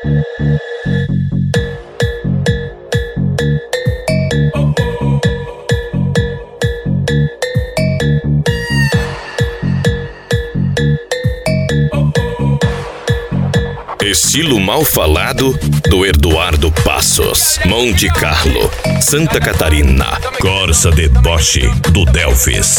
Estilo mal falado do Eduardo Passos. Monte Carlo, Santa Catarina. Corsa Deboche do Delvis.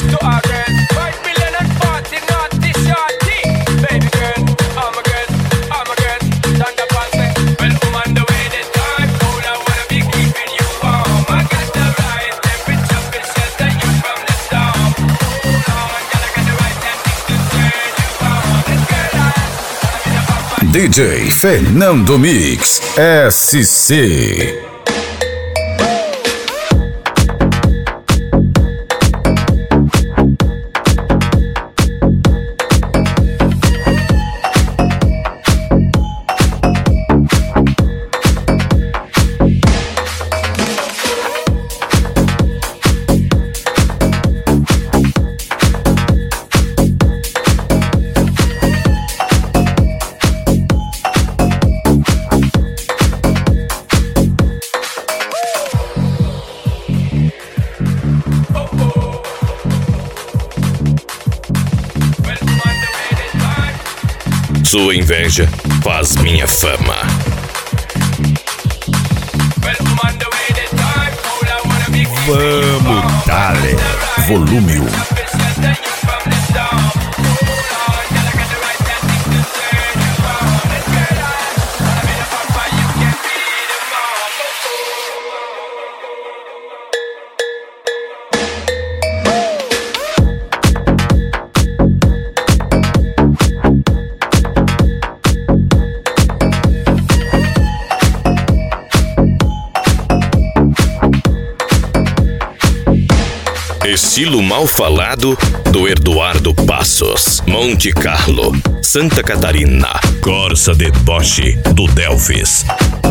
DJ Fernando Mix SC. Sua inveja faz minha fama. Vamos, dale. Volume 1. Estilo mal falado do Eduardo Passos. Monte Carlo, Santa Catarina. Corsa Deboche do Delvis.